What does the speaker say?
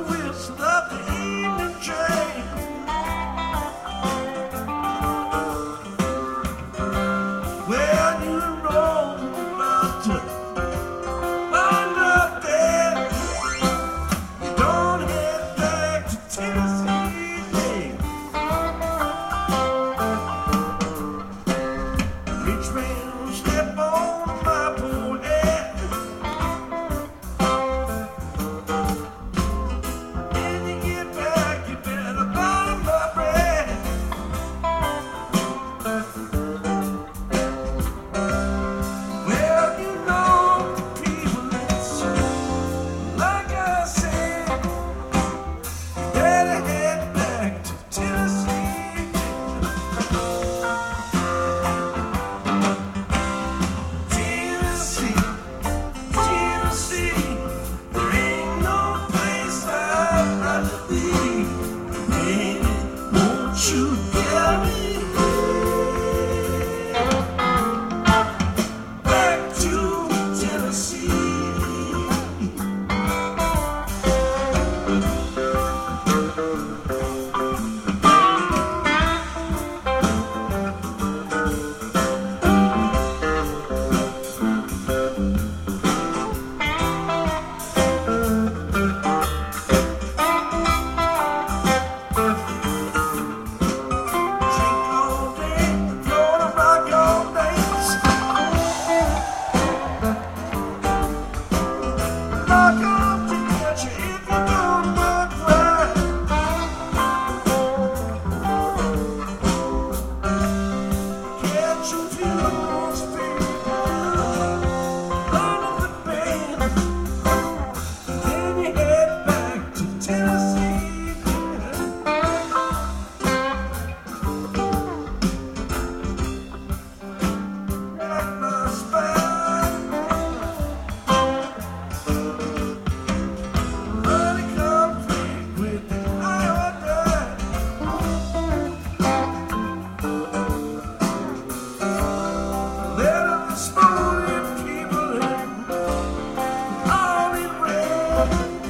whistle of the evening train. Well, you know about to wind up there. You don't head back to Tennessee. Rich man will step on my poor head. When you get back, you better buy my bread. Well, you know the people, it's like I said, you better head back to Tennessee. Tennessee, Tennessee, there ain't no place I'd rather be. Baby, won't you carry me back to Tennessee? Drink all day, gonna rock all day. Knock off to get you if you don't look right. Catch you if you don't speak under the bed. Then you head back to Tennessee. Rock my spine, honey, complete with the iodine. Let the spoon people in all in red.